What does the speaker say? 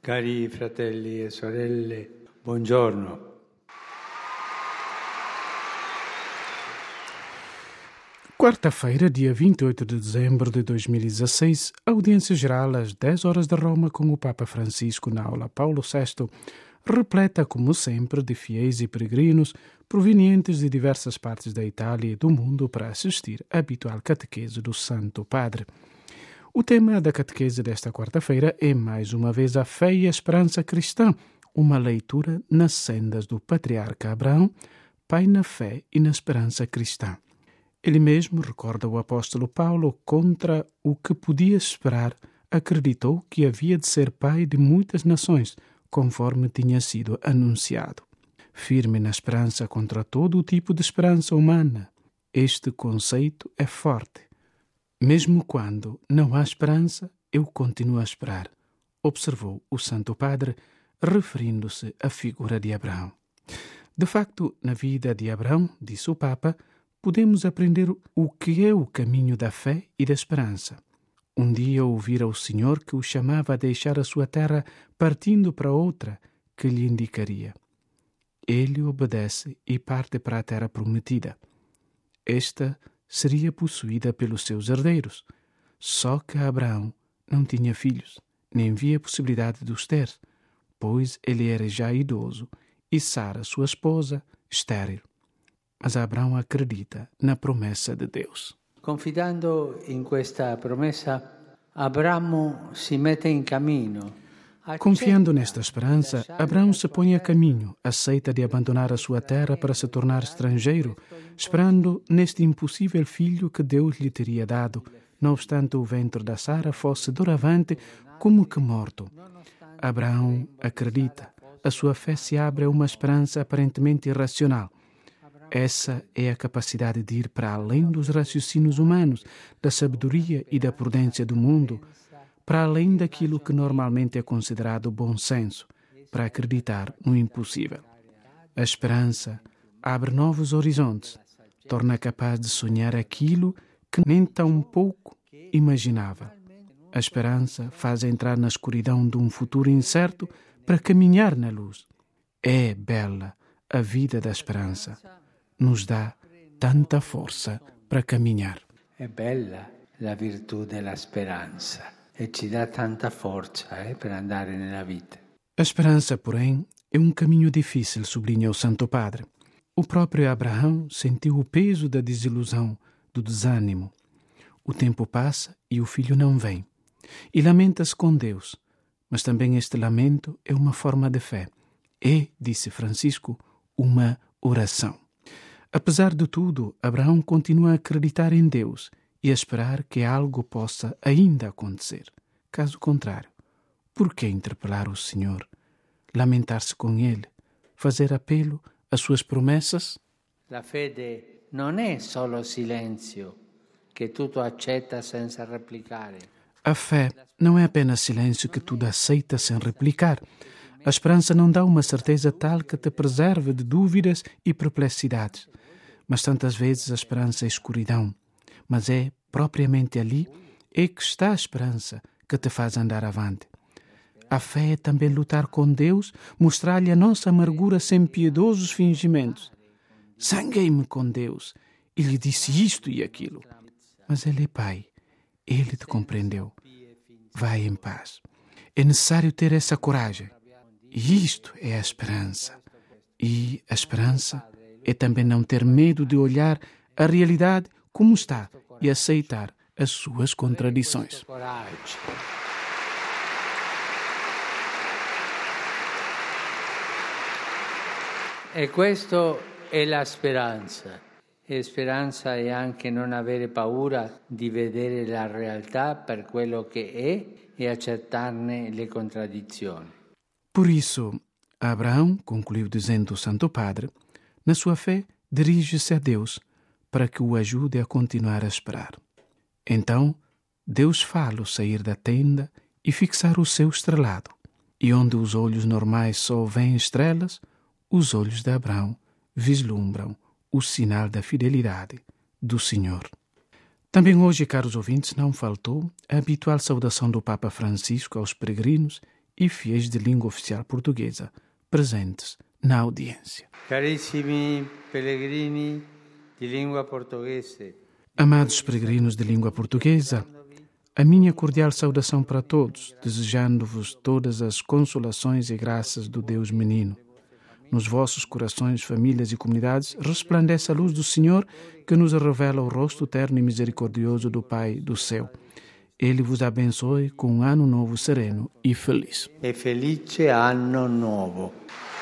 Cari fratelli e sorelle, buongiorno. Quarta-feira, dia 28 de dezembro de 2016, audiência geral às 10 horas de Roma com o Papa Francisco na aula Paulo VI, repleta, como sempre, de fiéis e peregrinos provenientes de diversas partes da Itália e do mundo para assistir à habitual catequese do Santo Padre. O tema da catequese desta quarta-feira é, mais uma vez, a fé e a esperança cristã, uma leitura nas sendas do patriarca Abraão, pai na fé e na esperança cristã. Ele mesmo, recorda o apóstolo Paulo, contra o que podia esperar, acreditou que havia de ser pai de muitas nações, conforme tinha sido anunciado. Firme na esperança contra todo o tipo de esperança humana, este conceito é forte. Mesmo quando não há esperança, eu continuo a esperar, observou o Santo Padre, referindo-se à figura de Abraão. De facto, na vida de Abraão, disse o Papa, podemos aprender o que é o caminho da fé e da esperança. Um dia ouvira o Senhor que o chamava a deixar a sua terra partindo para outra que lhe indicaria. Ele obedece e parte para a terra prometida. Esta seria possuída pelos seus herdeiros. Só que Abraão não tinha filhos, nem via possibilidade de os ter, pois ele era já idoso e Sara, sua esposa, estéril. Mas Abraão acredita na promessa de Deus. Confidando in questa promessa, Abramo si mette in cammino. Confiando nesta esperança, Abraão se põe a caminho, aceita de abandonar a sua terra para se tornar estrangeiro, esperando neste impossível filho que Deus lhe teria dado, não obstante o ventre da Sara fosse doravante como que morto. Abraão acredita, a sua fé se abre a uma esperança aparentemente irracional. Essa é a capacidade de ir para além dos raciocínios humanos, da sabedoria e da prudência do mundo, para além daquilo que normalmente é considerado bom senso, para acreditar no impossível. A esperança abre novos horizontes, torna capaz de sonhar aquilo que nem tão pouco imaginava. A esperança faz entrar na escuridão de um futuro incerto para caminhar na luz. É bela a vida da esperança. Nos dá tanta força para caminhar. È bella la virtù della speranza e ci dà tanta forza per andare nella vita. A esperança, porém, é um caminho difícil, sublinha o Santo Padre. O próprio Abraão sentiu o peso da desilusão, do desânimo. O tempo passa e o filho não vem. E lamenta-se com Deus. Mas também este lamento é uma forma de fé. É, disse Francisco, uma oração. Apesar de tudo, Abraão continua a acreditar em Deus e a esperar que algo possa ainda acontecer. Caso contrário, por que interpelar o Senhor? Lamentar-se com Ele? Fazer apelo às suas promessas? La fede non è solo silenzio, che tutto accetta senza replicare. A fé não é apenas silêncio que tudo aceita sem replicar. A esperança não dá uma certeza tal que te preserve de dúvidas e perplexidades. Mas tantas vezes a esperança é escuridão. Mas é propriamente ali é que está a esperança que te faz andar avante. A fé é também lutar com Deus, mostrar-lhe a nossa amargura sem piedosos fingimentos. Zanguei-me com Deus e lhe disse isto e aquilo. Mas Ele é Pai. Ele te compreendeu. Vai em paz. É necessário ter essa coragem. E isto é a esperança. E a esperança é também não ter medo de olhar a realidade como está e aceitar as suas contradições. E questo è la speranza. E speranza è anche non avere paura di vedere la realtà per quello che è e accettarne le contraddizioni. Por isso, Abraão, concluiu dizendo o Santo Padre, na sua fé dirige-se a Deus para que o ajude a continuar a esperar. Então, Deus fala-o sair da tenda e fixar o seu estrelado. E onde os olhos normais só veem estrelas, os olhos de Abraão vislumbram o sinal da fidelidade do Senhor. Também hoje, caros ouvintes, não faltou a habitual saudação do Papa Francisco aos peregrinos e fiéis de língua oficial portuguesa presentes na audiência. Carissimi pellegrini di lingua portoghese. Amados peregrinos de língua portuguesa, a minha cordial saudação para todos, desejando-vos todas as consolações e graças do Deus menino. Nos vossos corações, famílias e comunidades resplandece a luz do Senhor que nos revela o rosto terno e misericordioso do Pai do céu. Ele vos abençoe com um ano novo sereno e feliz. E felice anno nuovo.